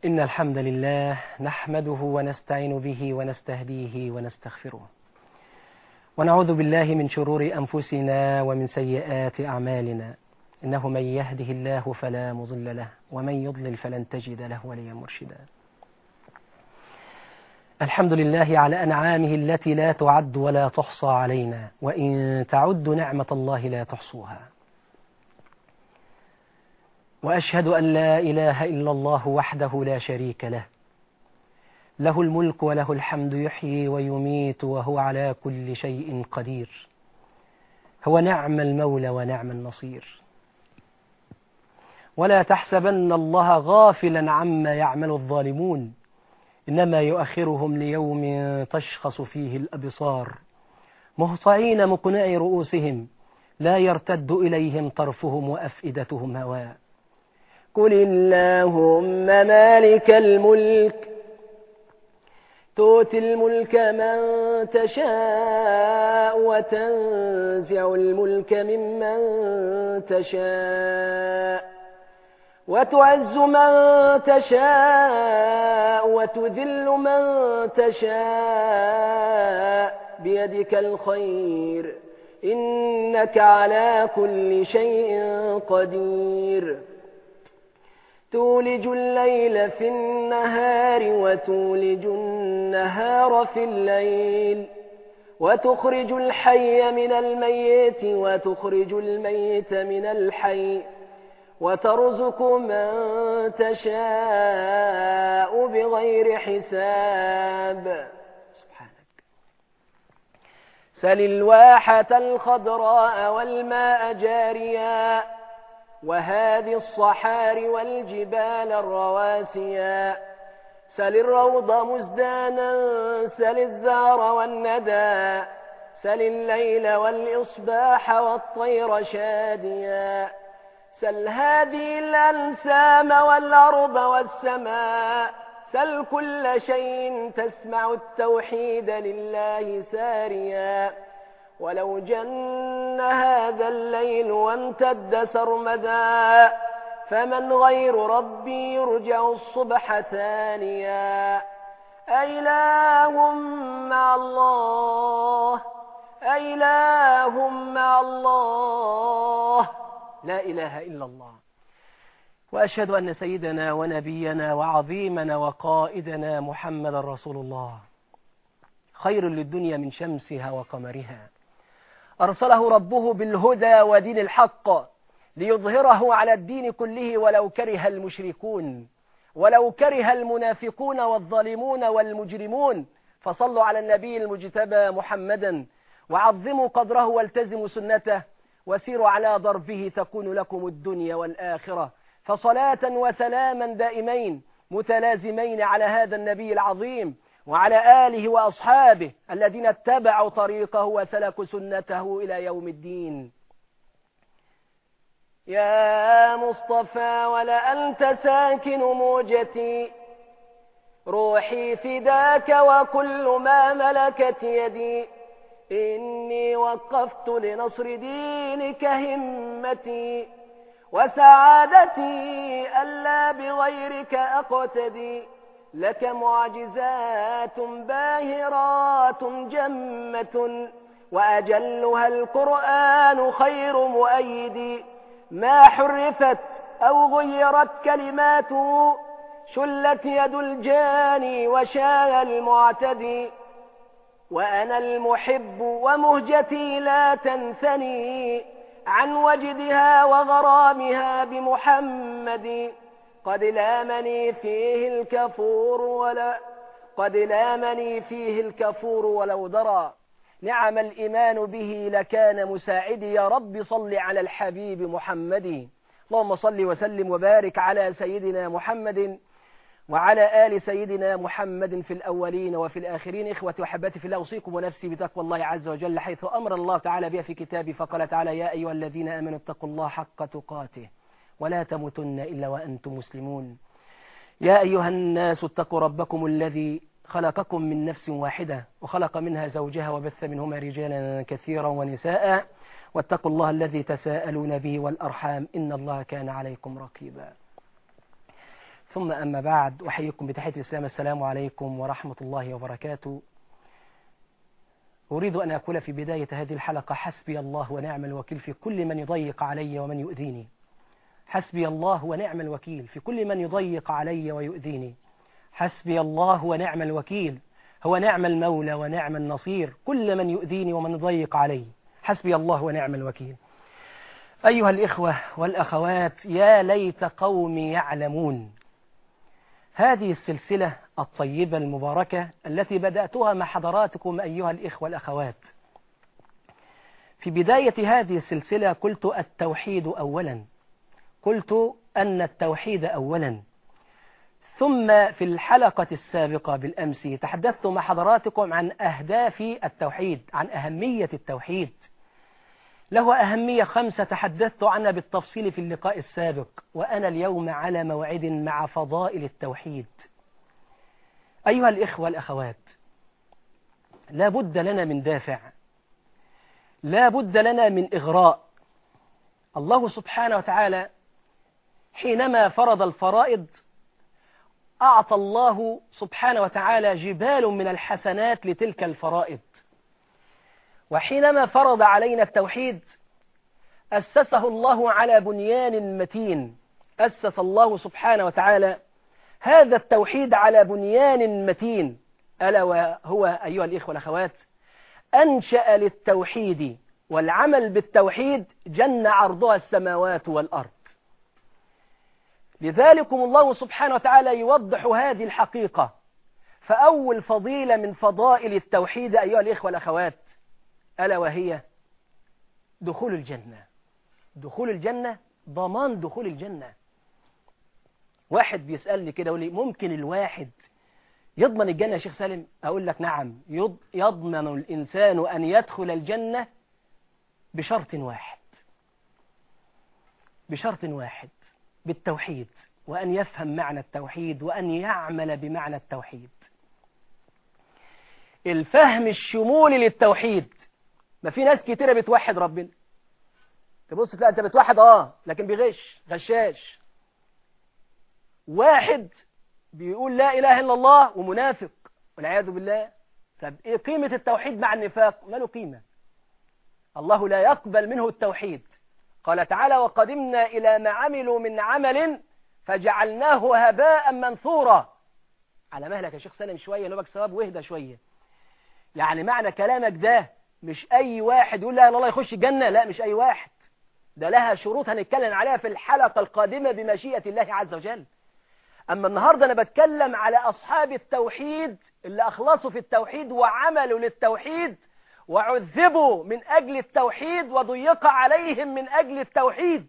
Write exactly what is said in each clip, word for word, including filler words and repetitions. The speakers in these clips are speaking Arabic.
إن الحمد لله نحمده ونستعين به ونستهديه ونستغفره، ونعوذ بالله من شرور أنفسنا ومن سيئات أعمالنا. إنه من يهده الله فلا مضل له، ومن يضلل فلن تجد له وليا مرشدا. الحمد لله على أنعامه التي لا تعد ولا تحصى علينا، وإن تعدوا نعمة الله لا تحصوها. وأشهد أن لا إله إلا الله وحده لا شريك له، له الملك وله الحمد، يحيي ويميت وهو على كل شيء قدير. هو نعم المولى ونعم النصير. ولا تحسبن الله غافلا عما يعمل الظالمون، إنما يؤخرهم ليوم تشخص فيه الأبصار، مهطعين مقنعي رؤوسهم، لا يرتد إليهم طرفهم وأفئدتهم هواء. قل اللهم مالك الملك تؤتي الملك من تشاء وتنزع الملك ممن تشاء وتعز من تشاء وتذل من تشاء بيدك الخير، إنك على كل شيء قدير. تولج الليل في النهار وتولج النهار في الليل، وتخرج الحي من الميت وتخرج الميت من الحي، وترزق من تشاء بغير حساب. سبحانك. سل الواحة الخضراء والماء جاريا، وهذه الصحار والجبال الرواسيا. سل الروض مزدانا، سل الزهر والندى، سل الليل والإصباح والطير شاديا. سل هذه الأنسام والأرض والسماء، سل كل شيء تسمع التوحيد لله ساريا. ولو جن هذا الليل وامتد سرمدا، فمن غير ربي يرجع الصبح ثانيا. أإله مع الله، أإله مع الله، لا إله إلا الله. وأشهد أن سيدنا ونبينا وعظيمنا وقائدنا محمد رسول الله، خير للدنيا من شمسها وقمرها، أرسله ربه بالهدى ودين الحق ليظهره على الدين كله ولو كره المشركون، ولو كره المنافقون والظالمون والمجرمون. فصلوا على النبي المجتبى محمدا، وعظموا قدره والتزموا سنته، وسيروا على ضربه تكون لكم الدنيا والآخرة. فصلاة وسلاما دائمين متلازمين على هذا النبي العظيم، وعلى آله وأصحابه الذين اتبعوا طريقه وسلكوا سنته إلى يوم الدين. يا مصطفى ولأنت ساكن موجتي، روحي فداك وكل ما ملكت يدي. إني وقفت لنصر دينك همتي، وسعادتي ألا بغيرك أقتدي. لك معجزات باهرات جمة، وأجلها القرآن خير مؤيد. ما حرفت أو غيرت كلماته، شلت يد الجاني وشاء المعتدي. وأنا المحب ومهجتي لا تنثني عن وجدها وغرامها بمحمد. قد لامني فيه الكفور ولا قد لامني فيه الكفور ولو درى. نعم الإيمان به لكان مساعدي. يا رب صل على الحبيب محمد. اللهم صل وسلم وبارك على سيدنا محمد وعلى آل سيدنا محمد في الأولين وفي الآخرين. إخوة وحباتي في الله، أوصيكم ونفسي بتقوى الله عز وجل، حيث أمر الله تعالى بها في كتابه، فقال تعالى: يا أيها الذين آمنوا اتقوا الله حق تقاته ولا تموتن إلا وأنتم مسلمون. يا أيها الناس اتقوا ربكم الذي خلقكم من نفس واحدة وخلق منها زوجها وبث منهما رجالا كثيرا ونساء، واتقوا الله الذي تساءلون به والأرحام، إن الله كان عليكم رقيبا. ثم أما بعد، أحييكم بتحية الإسلام. السلام عليكم ورحمة الله وبركاته. أريد أن أقول في بداية هذه الحلقة: حسبي الله ونعم الوكيل في كل من يضيق علي ومن يؤذيني. حسبي الله ونعم الوكيل في كل من يضيق علي ويؤذيني. حسبي الله ونعم الوكيل، هو نعم المولى ونعم النصير كل من يؤذيني ومن يضيق علي. حسبي الله ونعم الوكيل. أيها الإخوة والأخوات، يا ليت قومي يعلمون. هذه السلسلة الطيبة المباركة التي بدأتها مع حضراتكم أيها الإخوة والأخوات. في بداية هذه السلسلة قلت التوحيد أولا، قلت أن التوحيد أولا. ثم في الحلقة السابقة بالأمس تحدثت مع حضراتكم عن أهداف التوحيد، عن أهمية التوحيد. له أهمية خمسة تحدثت عنها بالتفصيل في اللقاء السابق، وأنا اليوم على موعد مع فضائل التوحيد. أيها الإخوة والأخوات، لا بد لنا من دافع، لا بد لنا من إغراء. الله سبحانه وتعالى حينما فرض الفرائض أعطى الله سبحانه وتعالى جبال من الحسنات لتلك الفرائض، وحينما فرض علينا التوحيد أسسه الله على بنيان متين. أسس الله سبحانه وتعالى هذا التوحيد على بنيان متين، ألا وهو أيها الإخوة والأخوات أنشأ للتوحيد والعمل بالتوحيد جنة عرضها السماوات والأرض. لذلكم الله سبحانه وتعالى يوضح هذه الحقيقة. فأول فضيلة من فضائل التوحيد أيها الإخوة والأخوات ألا وهي دخول الجنة. دخول الجنة، ضمان دخول الجنة. واحد بيسألني كده يقول لي: ممكن الواحد يضمن الجنة يا شيخ سالم؟ أقول لك: نعم، يضمن الإنسان أن يدخل الجنة بشرط واحد، بشرط واحد، بالتوحيد، وأن يفهم معنى التوحيد وأن يعمل بمعنى التوحيد. الفهم الشمولي للتوحيد. ما في ناس كتيرة بتوحد ربنا، تبص تلاقي أنت بتوحد آه لكن بيغش، غشاش. واحد بيقول لا إله إلا الله ومنافق والعياذ بالله. طب إيه قيمة التوحيد مع النفاق؟ ما له قيمة. الله لا يقبل منه التوحيد. قال تعالى: وقدمنا إلى ما عملوا من عمل فجعلناه هباء منثورا. على مهلك يا شيخ سالم شوية، نوبك ثواب واهدى شوية. يعني معنى كلامك ده مش أي واحد يقول لا إله إلا الله يخش الجنة. لا، مش أي واحد، ده لها شروط هنتكلم عليها في الحلقة القادمة بمشيئة الله عز وجل. أما النهاردة أنا بتكلم على أصحاب التوحيد اللي أخلصوا في التوحيد وعملوا للتوحيد وعذبوا من أجل التوحيد وضيق عليهم من أجل التوحيد.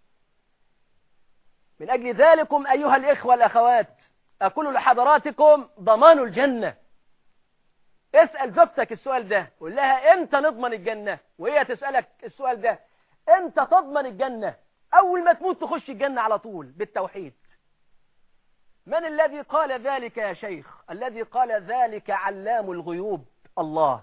من أجل ذلكم أيها الإخوة والأخوات أقول لحضراتكم: ضمان الجنة. اسأل زوجتك السؤال ده، قول لها: إمتى نضمن الجنة؟ وهي تسألك السؤال ده: إمتى تضمن الجنة؟ أول ما تموت تخش الجنة على طول بالتوحيد. من الذي قال ذلك يا شيخ؟ الذي قال ذلك علام الغيوب، الله.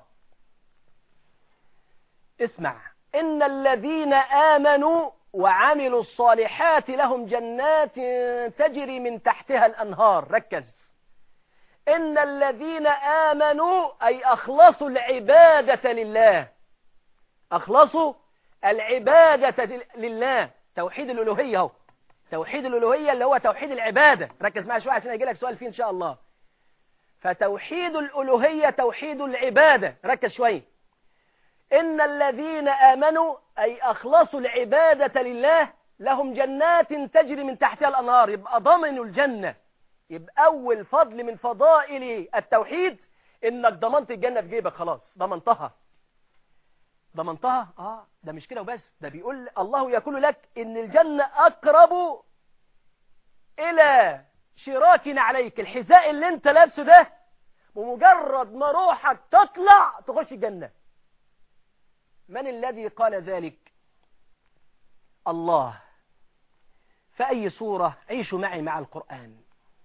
اسمع: إن الذين آمنوا وعملوا الصالحات لهم جنات تجري من تحتها الأنهار. ركز: إن الذين آمنوا أي أخلصوا العبادة لله، أخلصوا العبادة لله. توحيد الألوهية هو توحيد الألوهية اللي هو توحيد العبادة. ركز معي شوية عشان يجي لك سؤال فيه إن شاء الله. فتوحيد الألوهية توحيد العبادة. ركز شوية: إن الذين آمنوا أي أخلصوا العبادة لله لهم جنات تجري من تحتها الأنهار. يبقى ضمنوا الجنة. يبقى أول فضل من فضائل التوحيد إنك ضمنت الجنة في جيبك، خلاص ضمنتها. ضمنتها؟ آه ده مش كده وبس، ده بيقول الله يقول لك إن الجنة أقرب إلى شراك عليك. الحذاء اللي انت لابسه ده بمجرد ما روحك تطلع تخش الجنة. من الذي قال ذلك؟ الله. فأي سورة؟ عيشوا معي مع القرآن.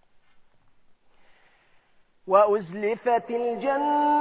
وأزلفت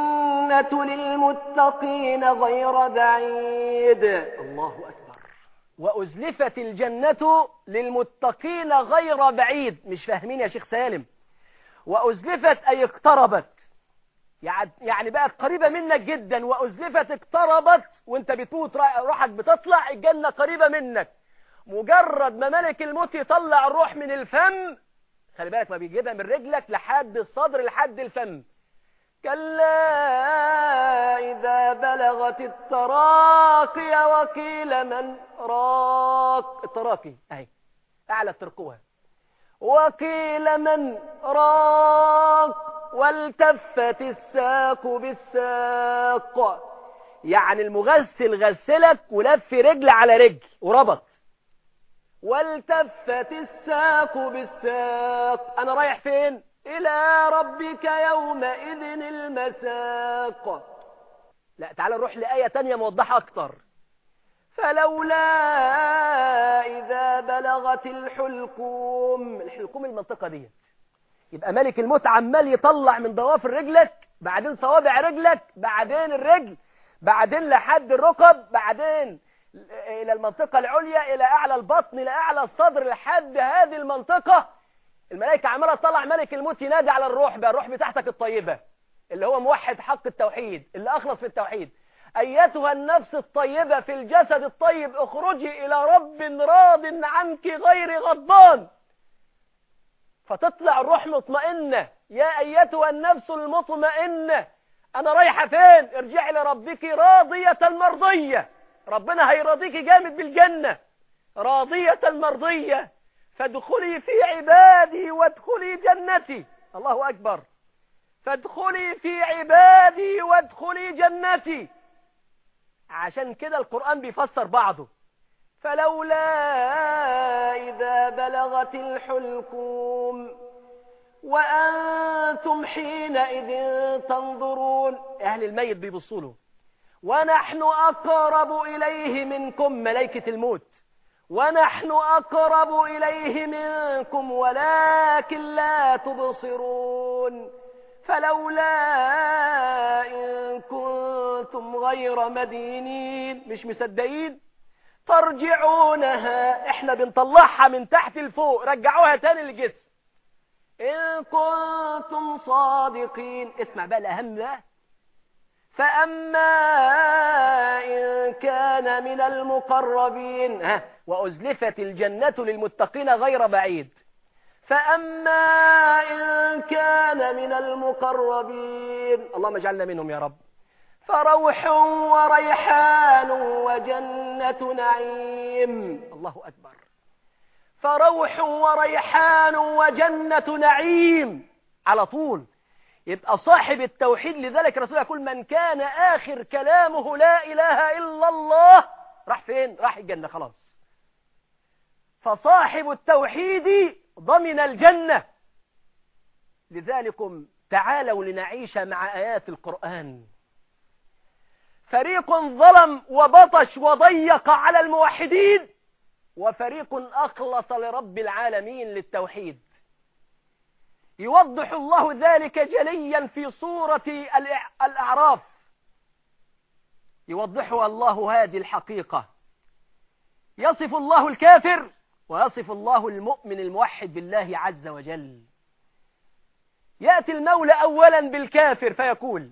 الجنة للمتقين غير بعيد. الله أكبر. وأزلفت الجنة للمتقين غير بعيد. مش فاهمين يا شيخ سالم؟ وأزلفت أي اقتربت، يعني بقت قريبة منك جدا. وأزلفت اقتربت، وانت بتموت روحك بتطلع، الجنة قريبة منك. مجرد ما ملك الموت يطلع الروح من الفم، خلي بالك ما بيجيبها من رجلك لحد الصدر لحد الفم. كلا إذا بلغت التراقي وقيل من راق. التراقي اهي أعلى ترقوها. وقيل من راق والتفت الساق بالساق. يعني المغسل غسلك ولف رجل على رجل وربط. والتفت الساق بالساق، أنا رايح فين؟ إلى ربك يومئذ المساق. لا تعال نروح لآية تانية موضحة أكتر. فلولا إذا بلغت الحلقوم. الحلقوم المنطقة دي، يبقى ملك الموت عمال يطلع من ضوافر رجلك، بعدين صوابع رجلك، بعدين الرجل، بعدين لحد الركب، بعدين إلى المنطقة العليا، إلى أعلى البطن، إلى أعلى الصدر، لحد هذه المنطقة. الملائكة عمالة تطلع، ملك الموت ينادي على الروح بقى، الروح بتاعتك الطيبة اللي هو موحد حق التوحيد، اللي أخلص في التوحيد. أيتها النفس الطيبة في الجسد الطيب اخرجي إلى رب راض عنك غير غضبان. فتطلع الروح مطمئنة. يا أيتها النفس المطمئنة، أنا رايحة فين؟ ارجعي لربك راضية مرضية. ربنا هيراضيك جامد بالجنة. راضية مرضية، فادخلي في عبادي وادخلي جنتي. الله أكبر. فادخلي في عبادي وادخلي جنتي. عشان كده القرآن بيفسر بعضه. فلولا إذا بلغت الحلقوم وأنتم حينئذ تنظرون. أهل الميت بيبصوا له. ونحن أقرب إليه منكم، ملائكة الموت. ونحن أقرب إليه منكم ولكن لا تبصرون. فلولا إن كنتم غير مدينين، مش مصدقين، ترجعونها، احنا بنطلعها من تحت لفوق، رجعوها تاني للجسم، إن كنتم صادقين. اسمع بقى الأهم بقى. فأما إن كان من المقربين، ها، وأزلفت الجنة للمتقين غير بعيد. فأما إن كان من المقربين، اللهم اجعلنا منهم يا رب، فروح وريحان وجنة نعيم. الله أكبر. فروح وريحان وجنة نعيم على طول. يبقى صاحب التوحيد، لذلك الرسول يقول من كان آخر كلامه لا إله إلا الله، راح فين؟ راح الجنة خلاص. فصاحب التوحيد ضمن الجنة. لذلكم تعالوا لنعيش مع آيات القرآن. فريق ظلم وبطش وضيق على الموحدين، وفريق أخلص لرب العالمين للتوحيد. يوضح الله ذلك جليا في سورة الأعراف. يوضحها الله هذه الحقيقة. يصف الله الكافر ويصف الله المؤمن الموحد بالله عز وجل. يأتي المولى أولا بالكافر فيقول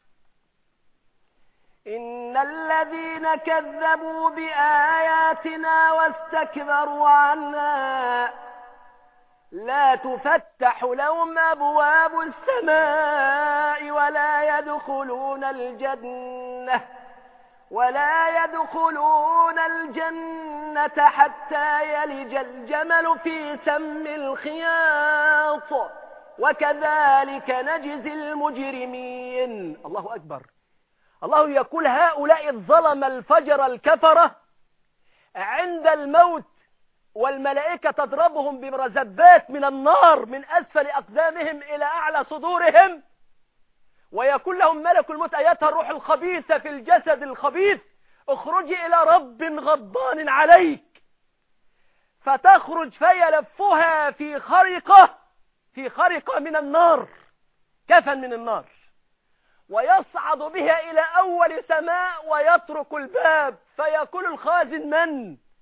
إن الذين كذبوا بآياتنا واستكبروا عنها لا تفتح لهم أبواب السماء ولا يدخلون الجنة ولا يدخلون الجنة حتى يلج الجمل في سم الخياط وكذلك نجزي المجرمين. الله أكبر. الله يقول هؤلاء الظلم الفجر الكفرة عند الموت والملائكة تضربهم بمرزبات من النار من أسفل أقدامهم إلى أعلى صدورهم، ويقول لهم ملك الموت أيتها الروح الخبيثة في الجسد الخبيث اخرجي إلى رب غضبان عليك، فتخرج فيلفها في خرقة في خرقة من النار، كفن من النار، ويصعد بها إلى أول سماء ويترك الباب، فيقول الخازن من؟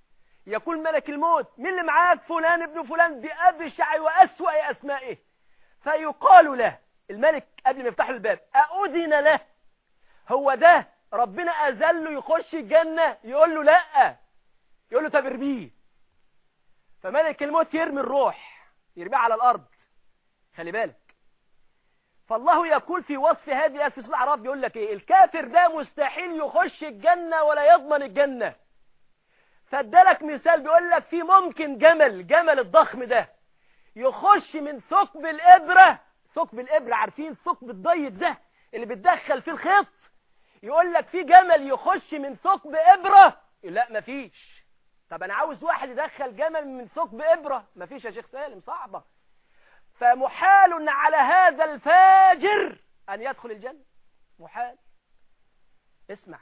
يقول ملك الموت مين اللي معاك؟ فلان ابن فلان بأبشع وأسوأ أسمائه. فيقال له الملك قبل ما يفتح الباب أؤذن له؟ هو ده ربنا أذله يخش الجنة؟ يقول له لا. يقول له طب ارميه. فملك الموت يرمي الروح، يرميه على الأرض. خلي بالك، فالله يقول في وصف هذه في سورة الأعراف يقول لك ايه؟ الكافر ده مستحيل يخش الجنة ولا يضمن الجنة. فادالك مثال بيقول لك في ممكن جمل جمل الضخم ده يخش من ثقب الإبرة. ثقب الإبرة عارفين ثقب الضيق ده اللي بتدخل فيه الخيط؟ يقول لك في جمل يخش من ثقب إبرة؟ لا مفيش. طب أنا عاوز واحد يدخل جمل من ثقب إبرة؟ مفيش يا شيخ سالم، صعبة. فمحال على هذا الفاجر أن يدخل الجنة، محال. اسمع: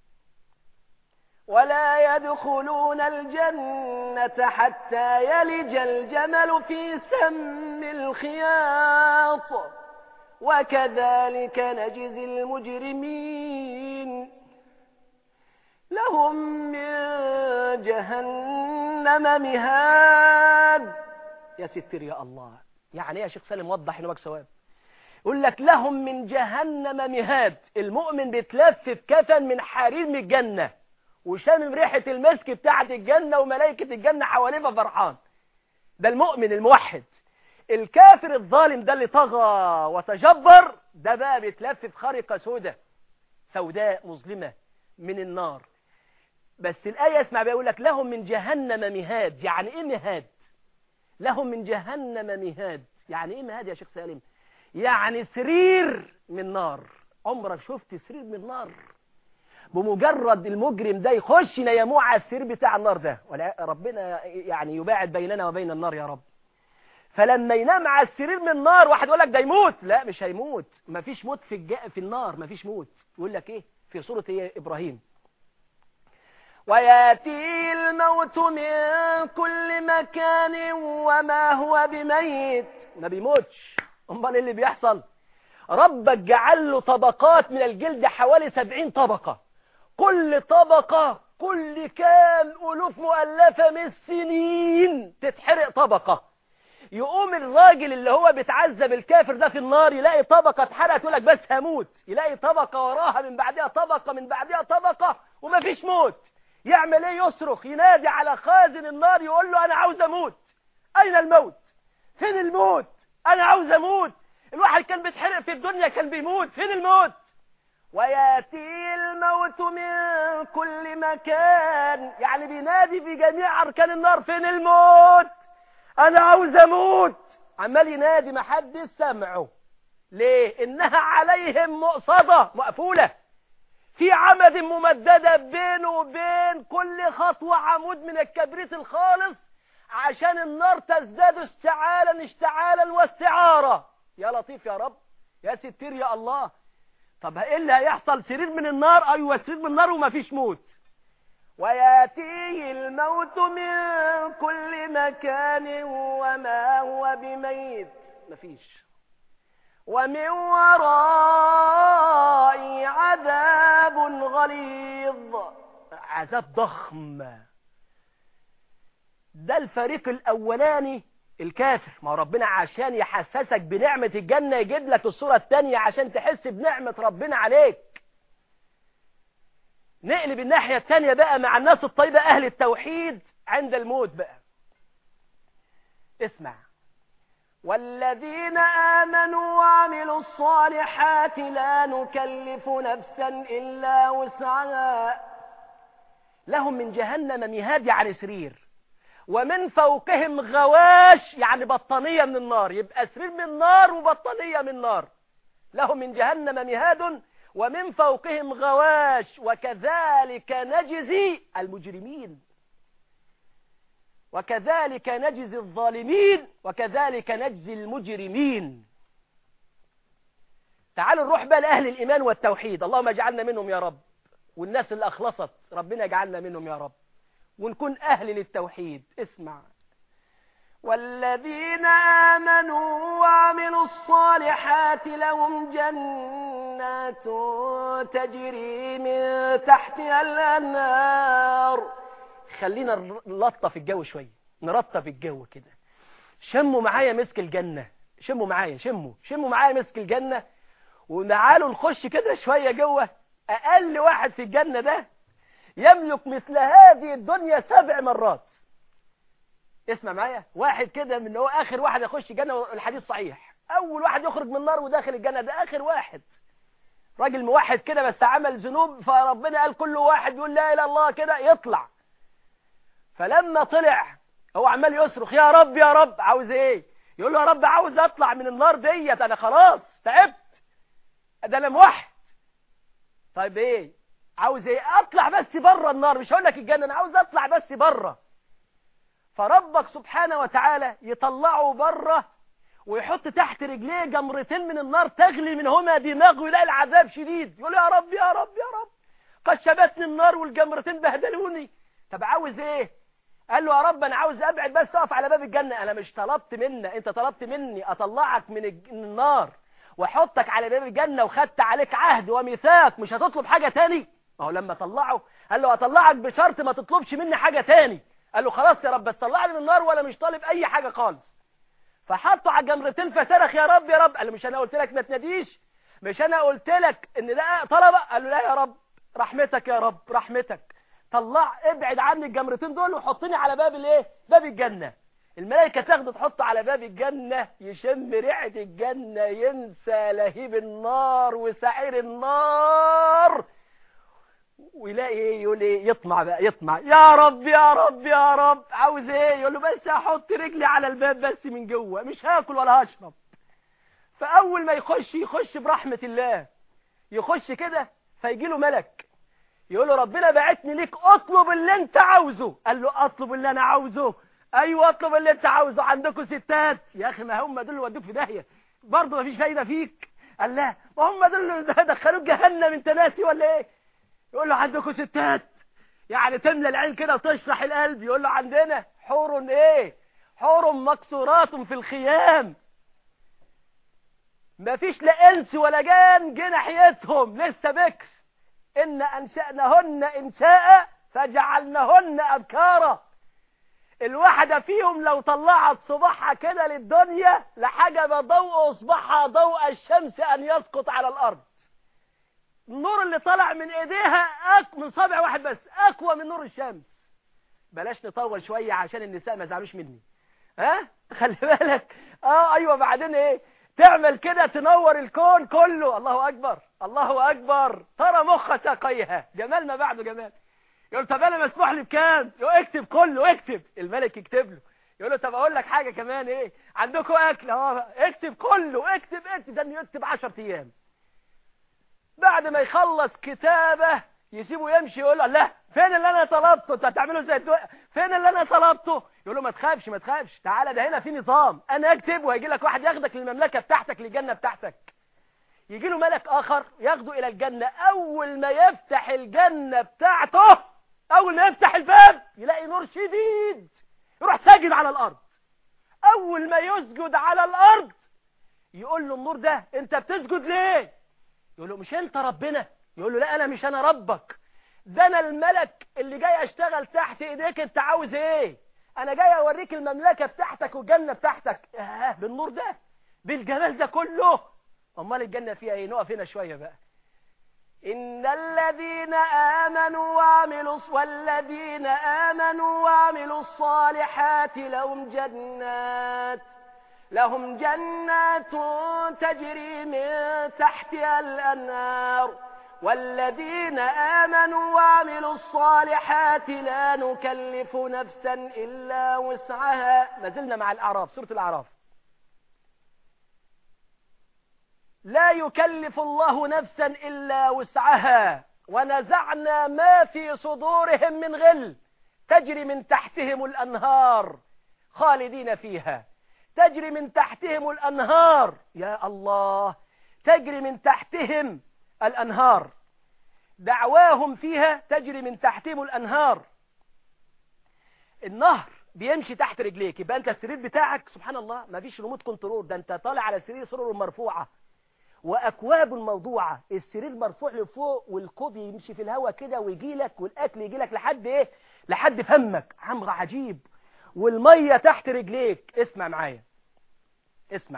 ولا يدخلون الجنة حتى يلج الجمل في سم الخياط وكذلك نجزي المجرمين لهم من جهنم مهاد. يا ستر يا الله، يعني ايه يا شيخ سالم؟ وضح انه ثواب. يقول لك لهم من جهنم مهاد. المؤمن بيتلف في كفن من حرير من الجنة وشامم ريحة المسك بتاعت الجنة وملائكة الجنة حواليه فرحان. ده المؤمن الموحد. الكافر الظالم ده اللي طغى وتجبر ده بقى بيتلف في خرقة سوداء سوداء مظلمة من النار. بس الآية اسمع بيقول لك لهم من جهنم مهاد. يعني ايه مهاد؟ لهم من جهنم مهاد. يعني ايه مهاد يا شيخ سالم؟ يعني سرير من نار. عمرك شفت سرير من نار؟ بمجرد المجرم ده يخش يناموه على السرير بتاع النار ده، ولا ربنا يعني يباعد بيننا وبين النار يا رب. فلما ينام على السرير من النار واحد يقول لك ده يموت. لا مش هيموت، مفيش موت في الج... في النار مفيش موت. يقول لك ايه في سورة إيه؟ إبراهيم: وياتي الموت من كل مكان وما هو بميت. ما بيموتش. امال ايه اللي بيحصل؟ ربك جعل له طبقات من الجلد حوالي سبعين طبقة. كل طبقة كل كام ألوف مؤلفة من السنين تتحرق طبقة. يقوم الراجل اللي هو بيتعذب الكافر ده في النار يلاقي طبقة اتحرقت يقول لك بس هموت. يلاقي طبقة وراها من بعدها طبقة من بعدها طبقة ومفيش موت. يعمل ايه؟ يصرخ ينادي على خازن النار يقول له انا عاوز اموت. اين الموت؟ فين الموت؟ انا عاوز اموت. الواحد كان بيتحرق في الدنيا كان بيموت، فين الموت؟ وياتي الموت من كل مكان، يعني بينادي في جميع اركان النار فين الموت؟ انا عاوز اموت. عمال ينادي ما حد سمعه. ليه؟ انها عليهم مؤصدة مقفولة في عمد ممددة بينه وبين كل خطوة عمود من الكبريت الخالص عشان النار تزداد اشتعالا اشتعالا واستعارة. يا لطيف يا رب، يا ستير يا الله. طب ايه اللي هيحصل؟ سرير من النار؟ ايوه سرير من النار ومفيش موت. وياتيه الموت من كل مكان وما هو بميت. مفيش. ومن ورائه عذاب غليظ. عذاب ضخم. ده الفريق الاولاني الكافر. ما ربنا عشان يحسسك بنعمة الجنة يجيب لك الصورة الثانية عشان تحس بنعمة ربنا عليك. نقلب الناحية الثانية بقى مع الناس الطيبة أهل التوحيد عند الموت بقى. اسمع: والذين آمنوا وعملوا الصالحات لا نكلف نفسا إلا وسعها لهم من جهنم مهاد يعني سرير، ومن فوقهم غواش يعني بطانية من النار. يبقى سرير من النار وبطانية من النار. لهم من جهنم مهاد ومن فوقهم غواش وكذلك نجزي المجرمين وكذلك نجزي الظالمين وكذلك نجزي المجرمين. تعالوا نروح بقى لأهل الإيمان والتوحيد. اللهم اجعلنا منهم يا رب، والناس اللي أخلصت ربنا يجعلنا منهم يا رب ونكون أهل للتوحيد. اسمع: والذين آمنوا وعملوا الصالحات لهم جنات تجري من تحتها الأنهار خلينا نلطف الجو شوية، نرطف الجو كده. شموا معايا مسك الجنة، شموا معايا، شموا شموا معايا مسك الجنة، وتعالوا نخش كده شوية جوه. أقل واحد في الجنة ده يملك مثل هذه الدنيا سبع مرات. اسمع معايا، واحد كده من هو آخر واحد يخش الجنة، والحديث صحيح، أول واحد يخرج من النار وداخل الجنة ده آخر واحد، راجل موحد كده بس عمل ذنوب، فربنا قال كل واحد يقول لا إله إلا الله كده يطلع. فلما طلع هو عمال يصرخ يا رب يا رب، عاوز ايه؟ يقول له يا رب عاوز اطلع من النار ديت، انا خلاص تعبت، ده انا موحد. طيب ايه عاوز ايه؟ اطلع بس بره النار، مش هقول لك الجنه، انا عاوز اطلع بس بره. فربك سبحانه وتعالى يطلعه بره ويحط تحت رجليه جمرتين من النار تغلي منهما دماغه، يلاقي العذاب شديد، يقول يا رب يا رب يا رب قد شبتني النار والجمرتين بهدلوني. طب عاوز ايه؟ قال له يا رب انا عاوز ابعد بس اقف على باب الجنه، انا مش طلبت منك، انت طلبت مني اطلعك من النار واحطك على باب الجنه، وخدت عليك عهد وميثاق مش هتطلب حاجه تاني. اهو لما طلعه قال له اطلعك بشرط ما تطلبش مني حاجه تاني. قال له خلاص يا رب بس طلعني من النار ولا مش طالب اي حاجه خالص. فحطوا على الجمرتين فصرخ يا رب يا رب. قال له مش انا قلت لك ما تناديش؟ مش انا قلت لك ان ده طلبه؟ قال له لا يا رب، رحمتك يا رب رحمتك، طلع ابعد عني الجمرتين دول وحطني على باب الايه؟ باب الجنه. الملائكه تاخده تحطه على باب الجنه، يشم ريحه الجنه، ينسى لهيب النار وسعير النار، ويلاقي ايه؟ يقول ايه؟ يطمع بقى، يطمع يا رب يا رب يا رب عاوز ايه؟ يقول له بس هحط رجلي على الباب بس من جوه، مش هاكل ولا هشرب. فاول ما يخش يخش برحمه الله، يخش كده فيجي له ملك يقول له ربنا بعتني ليك اطلب اللي انت عاوزه. قال له اطلب اللي انا عاوزه؟ ايوه اطلب اللي انت عاوزه. عندكم ستات يا اخي؟ ما هم دول اللي ودوك في داهيه، برضه ما فيش فايده فيك. قال لا، ما هم دول اللي دخلوك جهنم، انت ناسي ولا ايه؟ يقول له عندكم ستات يعني تملى العين كده وتشرح القلب. يقول له عندنا حور ايه؟ حور مكسورات في الخيام، ما فيش لا انس ولا جان جه ناحيتهم، لسه بكر. إن أنشأنهن إنشاء فجعلنهن أبكارا. الواحدة فيهم لو طلعت صباحها كده للدنيا لحجب ضوء أصبحها ضوء الشمس أن يسقط على الأرض. النور اللي طلع من إيديها أك من صابع واحد بس أقوى من نور الشمس. بلاش نطول شوية عشان النساء ما يزعلوش مني، ها؟ خلي بالك. آه أيوة. بعدين إيه؟ تعمل كده تنور الكون كله. الله أكبر الله أكبر. ترى مخ ساقيها، جمال ما بعده جمال. يقول طب أنا مسموح لي بكام؟ يقول اكتب كله، اكتب. الملك يكتب له. يقول له طب أقول لك حاجة كمان، إيه عندكم أكل؟ أهو اكتب كله، اكتب اكتب. ده يكتب عشر أيام. بعد ما يخلص كتابة يسيبه يمشي، يقول له لا فين اللي أنا طلبته؟ أنت هتعمله زي الدو... فين اللي أنا طلبته؟ يقول له ما تخافش ما تخافش، تعالى ده هنا في نظام، أنا أكتب وهيجي لك واحد ياخدك للمملكة بتاعتك، للجنة بتاعتك. يجي له ملك آخر ياخده إلى الجنة. أول ما يفتح الجنة بتاعته، أول ما يفتح الباب يلاقي نور شديد، يروح ساجد على الأرض. أول ما يسجد على الأرض يقول له النور ده أنت بتسجد ليه؟ يقول له مش أنت ربنا؟ يقول له لا أنا مش أنا ربك، ده أنا الملك اللي جاي أشتغل تحت إيديك. أنت عاوز إيه؟ أنا جاي أوريك المملكة بتاعتك والجنة بتاعتك. آه بالنور ده بالجمال ده كله، أمال الجنة فيها إيه؟ نقف هنا شوية بقى. إن الذين آمنوا وعملوا والذين آمنوا وعملوا الصالحات لهم جنات لهم جنات تجري من تحتها الأنهار والذين آمنوا وعملوا الصالحات لا نكلف نفسا إلا وسعها. ما زلنا مع الأعراف، سورة الأعراف. لا يكلف الله نفسا إلا وسعها ونزعنا ما في صدورهم من غل تجري من تحتهم الأنهار خالدين فيها. تجري من تحتهم الأنهار، يا الله، تجري من تحتهم الأنهار، دعواهم فيها تجري من تحتهم الأنهار. النهر بيمشي تحت رجليك، يبقى أنت السرير بتاعك سبحان الله ما فيش ريموت كنترول، ده أنت طالع على سرير سرر مرفوعة وأكواب موضوعة، السرير مرفوع لفوق والكوب يمشي في الهواء كده ويجي لك، والأكل يجي لك لحد إيه؟ لحد فمك، عمر عجيب، والمية تحت رجليك. اسمع معايا، اسمع.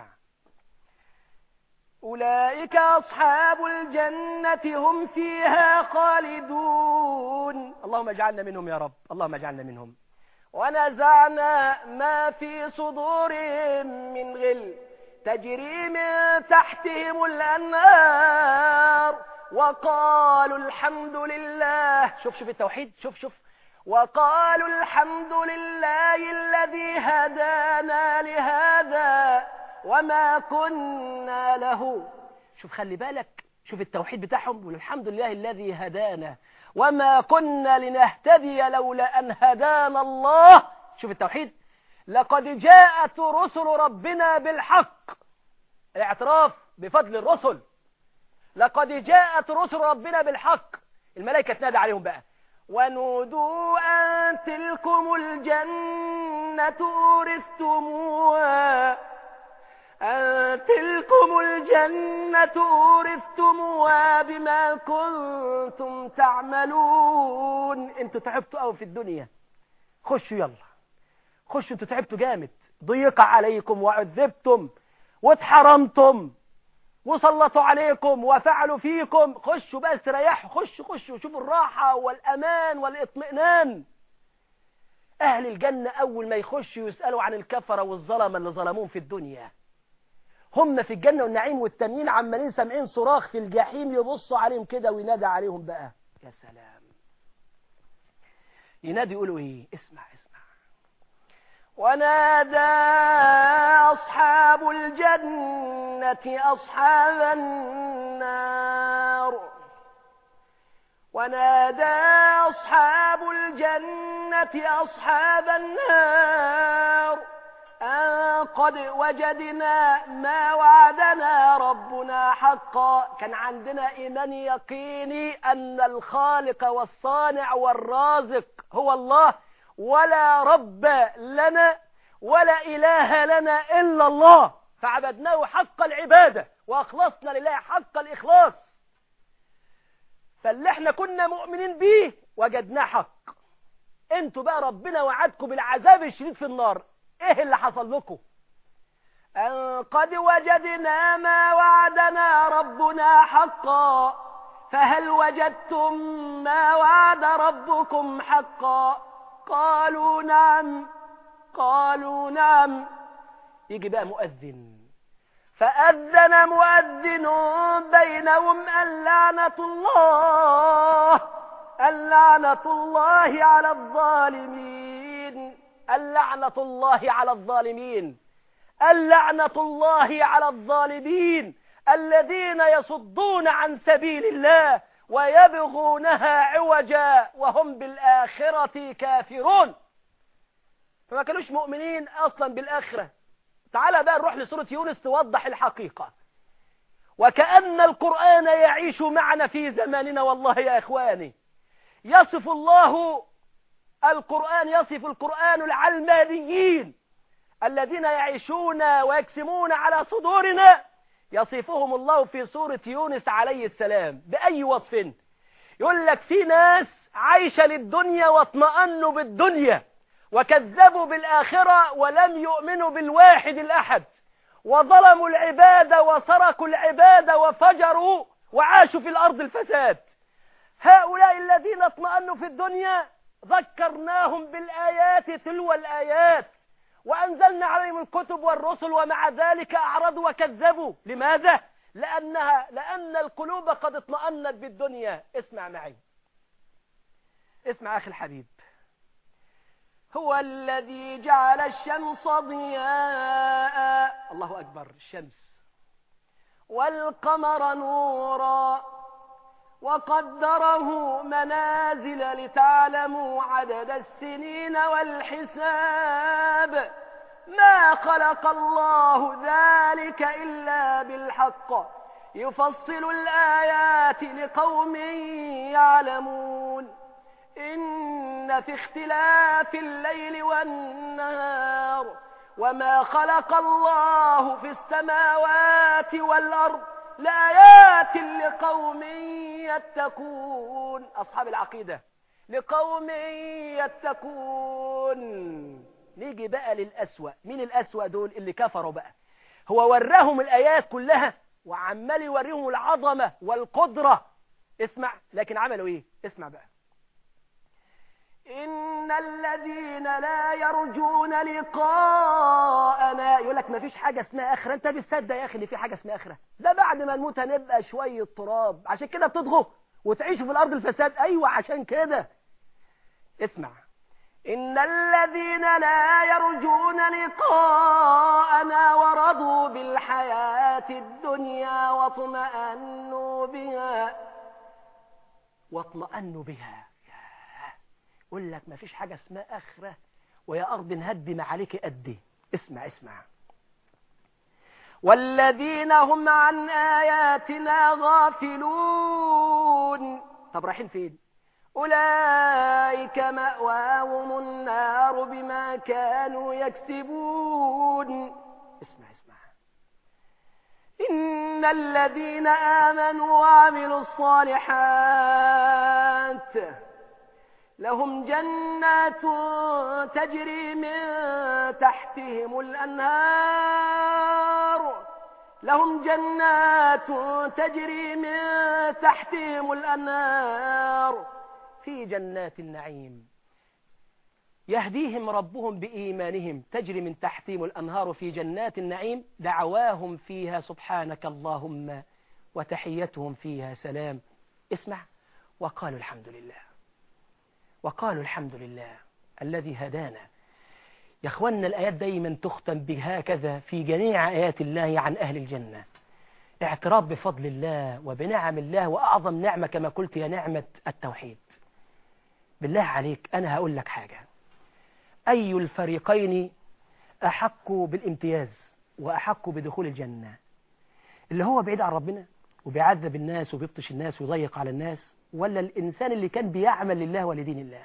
أولئك أصحاب الجنة هم فيها خالدون. اللهم اجعلنا منهم يا رب، اللهم اجعلنا منهم. ونزعنا ما في صدورهم من غل تجري من تحتهم الأنهار وقالوا الحمد لله. شوف شوف التوحيد، شوف شوف وقالوا الحمد لله الذي هدانا لهذا وما كنا له. شوف خلي بالك، شوف التوحيد بتاعهم، والحمد لله الذي هدانا وما كنا لنهتدي لولا أن هدانا الله. شوف التوحيد. لقد جاءت رسل ربنا بالحق، الاعتراف بفضل الرسل. لقد جاءت رسل ربنا بالحق. الملائكة تنادى عليهم بقى، ونودوا أن تلكم الجنة أورثتموها أن تلكم الجنة أورثتموها بما كنتم تعملون. انتوا تعبتوا قوي في الدنيا، خشوا يلا خشوا، انتوا تعبتوا جامد، ضيق عليكم وعذبتم واتحرمتم وسلطوا عليكم وفعلوا فيكم. خشوا بقى استريحوا، خشوا خشوا شوفوا الراحة والأمان والاطمئنان. أهل الجنة أول ما يخشوا يسألوا عن الكفرة والظلمة اللي ظلمون في الدنيا. هم في الجنة والنعيم، والتانيين عمالين سامعين صراخ في الجحيم، يبصوا عليهم كده وينادى عليهم بقى. يا سلام، ينادي يقولوا ايه؟ اسمع اسمع. ونادى أصحاب الجنة أصحاب النار ونادى أصحاب الجنة أصحاب النار أن قد وجدنا ما وعدنا ربنا حقا. كان عندنا إيمان يقيني أن الخالق والصانع والرازق هو الله، ولا رب لنا ولا إله لنا إلا الله، فعبدناه حق العبادة وأخلصنا لله حق الإخلاص. فاللي احنا كنا مؤمنين به وجدناه حق. انتوا بقى ربنا وعدكم بالعذاب الشديد في النار، ايه اللي حصل لكم؟ أن قد وجدنا ما وعدنا ربنا حقا فهل وجدتم ما وعد ربكم حقا؟ قالوا نعم قالوا نعم. يجي بقى مؤذن، فأذن مؤذن بينهم اللعنة الله اللعنة الله على الظالمين اللعنة الله على الظالمين اللعنة الله على الظالمين الذين يصدون عن سبيل الله ويبغونها عوجا وهم بالآخرة كافرون. فما كانوش مؤمنين أصلا بالآخرة. تعال بقى نروح لسورة يونس توضح الحقيقة. وكأن القرآن يعيش معنا في زماننا والله يا إخواني. يصف الله القرآن يصف القرآن العلمانيين الذين يعيشون ويكسمون على صدورنا، يصفهم الله في سورة يونس عليه السلام بأي وصف؟ يقول لك في ناس عايشة للدنيا واطمأنوا بالدنيا وكذبوا بالآخرة ولم يؤمنوا بالواحد الأحد، وظلموا العبادة وسرقوا العبادة وفجروا وعاشوا في الأرض الفساد. هؤلاء الذين اطمأنوا في الدنيا ذكرناهم بالآيات تلو الآيات وأنزلنا عليهم الكتب والرسل، ومع ذلك أعرضوا وكذبوا. لماذا؟ لأنها لأن القلوب قد اطمأنت بالدنيا. اسمع معي، اسمع أخي الحبيب. هو الذي جعل الشمس ضياء، الله أكبر، الشمس، والقمر نورا وقدره منازل لتعلموا عدد السنين والحساب. ما خلق الله ذلك إلا بالحق يفصل الآيات لقوم يعلمون. إن في اختلاف الليل والنهار وما خلق الله في السماوات والأرض لآيات لقوم يتقون. أصحاب العقيدة لقوم يتقون. نيجي بقى للأسوأ. مين الأسوأ دول؟ اللي كفروا بقى. هو وراهم الآيات كلها وعمال يوريهم العظمة والقدرة. اسمع، لكن عملوا ايه؟ اسمع بقى. إن الذين لا يرجون لقاءنا، يقول لك ما فيش حاجة اسمها آخرة. أنت بتصدق يا أخي إن في حاجة اسمها آخرة؟ ده بعد ما نموت هنبقى شوية تراب، عشان كده بتضغوا وتعيشوا في الأرض الفساد. أيوة عشان كده. اسمع. إن الذين لا يرجون لقاءنا ورضوا بالحياة الدنيا واطمأنوا بها واطمأنوا بها. يقول لك ما فيش حاجة اسمها آخرة، ويا أرض هدي ما عليك قدي. اسمع اسمع. والذين هم عن آياتنا غافلون. طب رايحين فين؟ أولئك مأواهم النار بما كانوا يكسبون. اسمع اسمع. إن الذين آمنوا وعملوا الصالحات لهم جنات تجري من تحتهم الأنهار لهم جنات تجري من تحتهم الأنهار في جنات النعيم يهديهم ربهم بإيمانهم تجري من تحتهم الأنهار في جنات النعيم دعواهم فيها سبحانك اللهم وتحيتهم فيها سلام. اسمع. وقالوا الحمد لله وقالوا الحمد لله الذي هدانا. يا اخوانا الآيات دايما تختم بهكذا في جميع آيات الله عن أهل الجنة. اعتراف بفضل الله وبنعم الله، وأعظم نعمة كما قلت يا نعمة التوحيد. بالله عليك أنا هقول لك حاجة. أي الفريقين أحق بالامتياز وأحق بدخول الجنة؟ اللي هو بعيد عن ربنا وبيعذب الناس وبيبطش الناس ويضيق على الناس، ولا الإنسان اللي كان بيعمل لله ولدين الله؟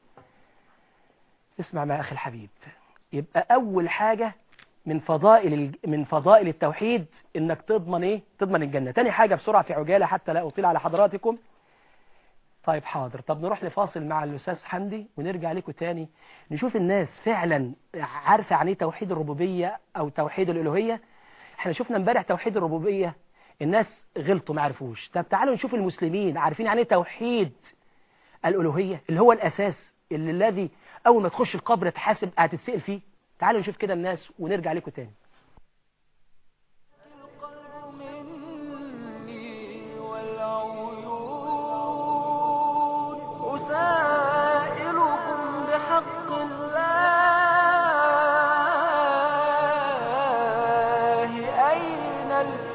اسمع ما أخي الحبيب. يبقى أول حاجة من فضائل من فضائل التوحيد إنك تضمن إيه؟ تضمن الجنة. تاني حاجة بسرعة في عجالة حتى لا أطيل على حضراتكم. طيب حاضر. طب نروح لفاصل مع الأستاذ حمدي ونرجع لكم تاني نشوف الناس فعلا عارفة عن إيه توحيد الربوبية أو توحيد الألوهية. احنا شفنا امبارح توحيد الربوبية الناس غلطوا ما عرفوش. طب تعالوا نشوف المسلمين عارفين عن ايه توحيد الألوهية اللي هو الأساس اللي الذي أول ما تخش القبر تحاسب هتتسأل فيه. تعالوا نشوف كده الناس ونرجع لكم تاني. أسائلكم بحق الله أين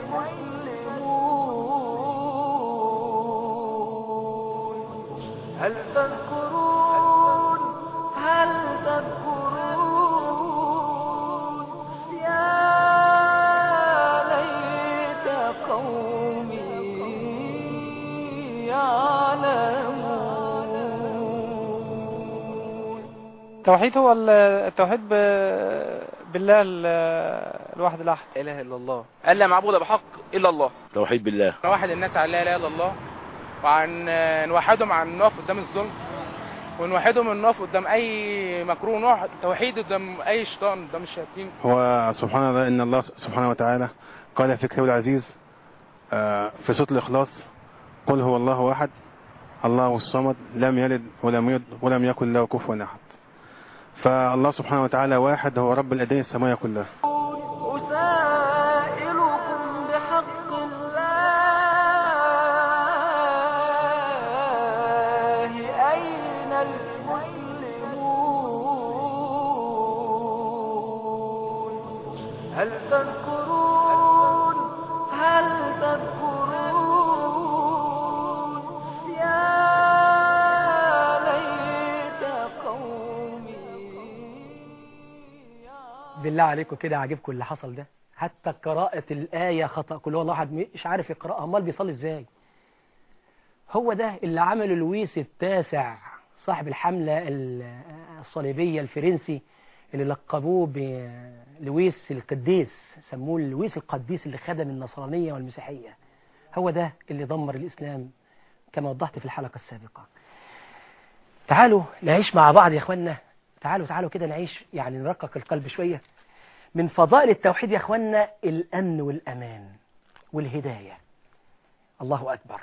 المسلمون؟ هل تذكرون هل تذكرون يا ليت قومي يعلمون. التوحيد هو التوحيد بالله الواحد الأحد. لا إله إلا الله، قال لا معبود بحق إلا الله. توحيد بالله، نوحد الناس على لا إله إلا الله، وعن نوحدهم عن نقف قدام الظلم، ونوحدهم ان نقف قدام أي مكروه، نوح توحيد قدام أي شيطان قدام الشياطين. هو سبحان الله إن الله سبحانه وتعالى قال في كتابه العزيز في سورة الإخلاص: قل هو الله أحد الله الصمد لم يلد ولم يولد ولم يكن له كفوا أحد. فالله سبحانه وتعالى واحد، هو رب الأديان السماوية كلها. أسائلكم بحق الله أين المسلمون؟ هل تذكرون هل تذكرون يا ليت قومي. بالله عليكم كده عاجبكم اللي حصل ده؟ حتى قراءة الآية خطأ. كل والله واحد مش عارف يقرأها، امال بيصلي ازاي؟ هو ده اللي عمله لويس التاسع صاحب الحملة الصليبية الفرنسي اللي لقبوه بلويس القديس، سموه لويس القديس اللي خدم النصرانية والمسيحية. هو ده اللي دمر الإسلام كما وضحت في الحلقة السابقة. تعالوا نعيش مع بعض يا اخوانا. تعالوا تعالوا كده نعيش، يعني نرقق القلب شوية. من فضائل التوحيد يا اخوانا الأمن والأمان والهداية. الله أكبر.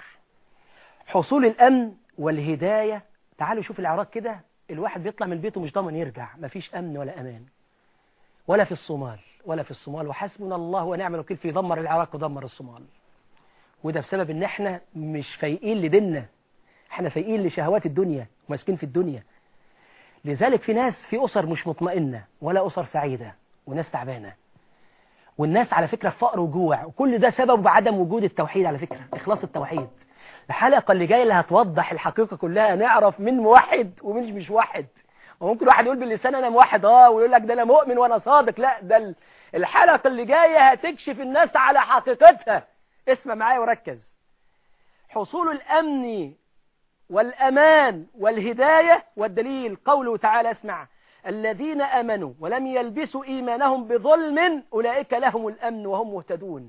حصول الأمن والهداية. تعالوا شوف العراق كده، الواحد بيطلع من بيته مش ضامن يرجع، مفيش أمن ولا أمان، ولا في الصومال ولا في الصومال وحسبنا الله ونعم الوكيل في دمر العراق ودمر الصومال. وده بسبب ان احنا مش فايقين لديننا، احنا فايقين لشهوات الدنيا وماسكين في الدنيا. لذلك في ناس في أسر مش مطمئنة ولا أسر سعيدة وناس تعبانة، والناس على فكرة في فقر وجوع، وكل ده سبب عدم وجود التوحيد. على فكرة إخلاص التوحيد. الحلقة اللي جاية اللي هتوضح الحقيقة كلها، نعرف مين موحد ومين مش موحد. وممكن واحد يقول باللسان أنا موحد اه ويقول لك ده أنا مؤمن وأنا صادق. لا، ده الحلقة اللي جاية هتكشف الناس على حقيقتها. اسمع معايا وركز. حصول الأمن والأمان والهداية، والدليل قوله تعالى اسمع: الذين آمنوا ولم يلبسوا إيمانهم بظلم أولئك لهم الأمن وهم مهتدون.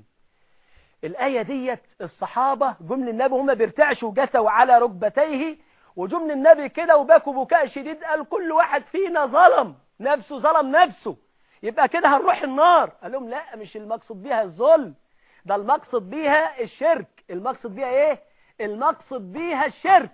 الآية ديت الصحابة جمل النبي هم بيرتعشوا جثوا على ركبتيه، وجمل النبي كده وباكوا بكاء شديد، قال كل واحد فينا ظلم نفسه، ظلم نفسه، يبقى كده هنروح النار. قال لهم لا، مش المقصد بيها الظلم، ده المقصد بيها الشرك. المقصد بيها ايه؟ المقصد بيها الشرك.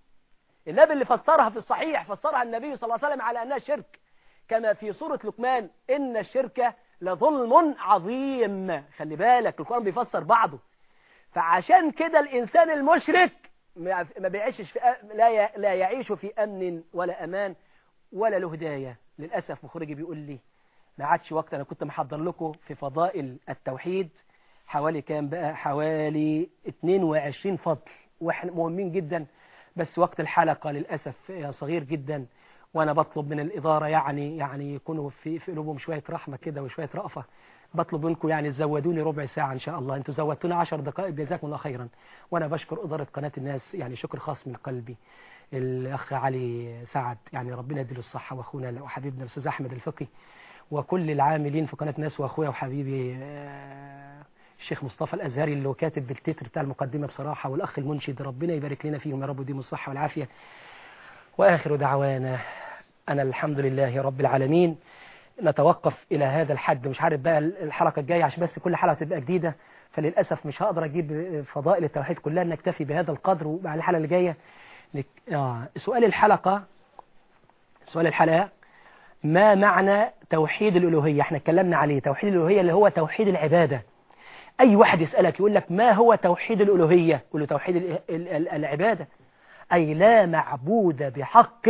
النبي اللي فسرها في الصحيح فسرها النبي صلى الله عليه وسلم على أنها شرك، كما في سورة لقمان: إن الشرك لظلم عظيم. خلي بالك القرآن بيفسر بعضه. فعشان كده الإنسان المشرك ما بيعيشش في لا لا يعيش في أمن ولا أمان ولا له هداية. للأسف مخرجي بيقول لي ما عادش وقت. أنا كنت محضر لكم في فضائل التوحيد حوالي كام بقى، حوالي اثنين وعشرين فضل واحنا مهمين جدا، بس وقت الحلقة للأسف صغير جدا، وأنا بطلب من الإدارة يعني يعني يكونوا في في قلوبهم شوية رحمة كده وشوية رأفة. بطلب منكم يعني تزودوني ربع ساعة إن شاء الله. أنتوا زودتونا عشر دقائق، جزاكم الله خيرا. وأنا بشكر إدارة قناة الناس يعني شكر خاص من قلبي. الأخ علي سعد يعني ربنا يديله الصحة، وأخونا وحبيبنا الأستاذ أحمد الفقي، وكل العاملين في قناة الناس، وأخويا وحبيبي الشيخ مصطفى الأزهري اللي هو كاتب بالتتر بتاع المقدمة بصراحة، والأخ المنشد ربنا يبارك لنا فيهم يا رب ويديهم الصحة والعافية. وآخر دعوانا أنا الحمد لله رب العالمين. نتوقف إلى هذا الحد، مش عارف بقى الحلقة الجاية عشان بس كل حلقة تبقى جديدة، فللأسف مش هقدر أجيب فضائل التوحيد كلها. نكتفي بهذا القدر، ومع الحلقة اللي جاية نك... آه. سؤال الحلقة سؤال الحلقة ما معنى توحيد الألوهية؟ احنا اتكلمنا عليه. توحيد الألوهية اللي هو توحيد العبادة. أي واحد يسألك يقول لك ما هو توحيد الألوهية؟ قل له توحيد ال ال ال العبادة، أي لا معبود بحق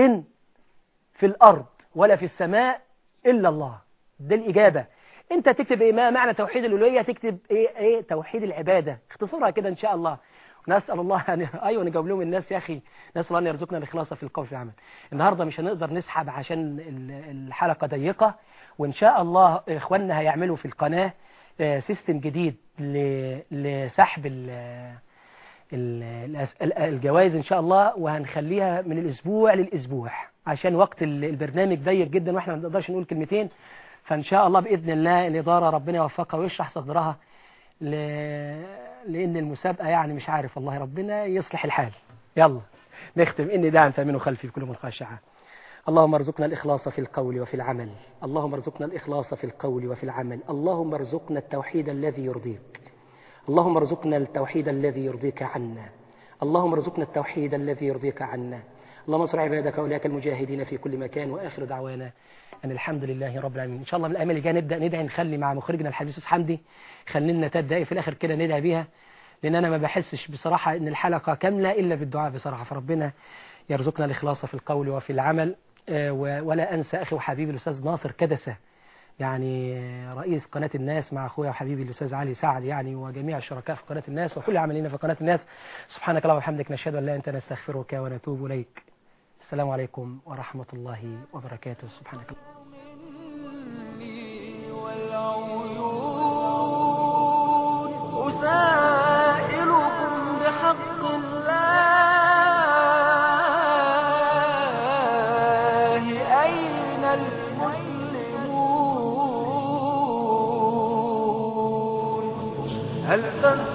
في الأرض ولا في السماء إلا الله. ده الإجابة. أنت تكتب إيه ما معنى توحيد الألوهية؟ تكتب إيه إيه توحيد العبادة، اختصرها كده إن شاء الله. ونسأل الله أن أيوة نجاوب لهم الناس يا أخي، نسأل الله أن يرزقنا الإخلاص في القول في العمل. النهاردة مش هنقدر نسحب عشان الحلقة ضيقة، وإن شاء الله إخواننا هيعملوا في القناة سيستم جديد لسحب الجوائز إن شاء الله، وهنخليها من الأسبوع للأسبوع عشان وقت البرنامج ضيق جدا وإحنا ما نقدرش نقول كلمتين. فإن شاء الله بإذن الله الإدارة ربنا يوفقها ويشرح صدرها ل... لأن المسابقة يعني مش عارف والله ربنا يصلح الحال. يلا نختم. إني داعم فامنوا خلفي بكل من خاشعة. اللهم ارزقنا الإخلاص في القول وفي العمل. اللهم ارزقنا الإخلاص في القول وفي العمل. اللهم ارزقنا التوحيد الذي يرضيك. اللهم ارزقنا التوحيد الذي يرضيك عنا. اللهم ارزقنا التوحيد الذي يرضيك عنا. اللهم انصر عبادك أولئك المجاهدين في كل مكان. وآخر دعوانا أن الحمد لله رب العالمين. إن شاء الله من الأيام اللي جايه نبدأ ندعي، نخلي مع مخرجنا الحبيب أستاذ حمدي خلي لنا ثلاث دقائق في الآخر كده ندعي بيها، لأن أنا ما بحسش بصراحة إن الحلقة كاملة إلا بالدعاء بصراحة. فربنا يرزقنا الإخلاص في القول وفي العمل. ولا أنسى أخي وحبيبي الأستاذ ناصر كدسة يعني رئيس قناة الناس، مع أخويا وحبيبي الأستاذ علي سعد يعني، وجميع الشركاء في قناة الناس وكل عاملين في قناة الناس. سبحانك اللهم وبحمدك نشهد أن لا إله إلا أنت نستغفرك ونتوب إليك. السلام عليكم ورحمة الله وبركاته. سبحانك أسائلكم بحق الله أين المسلمون؟ هل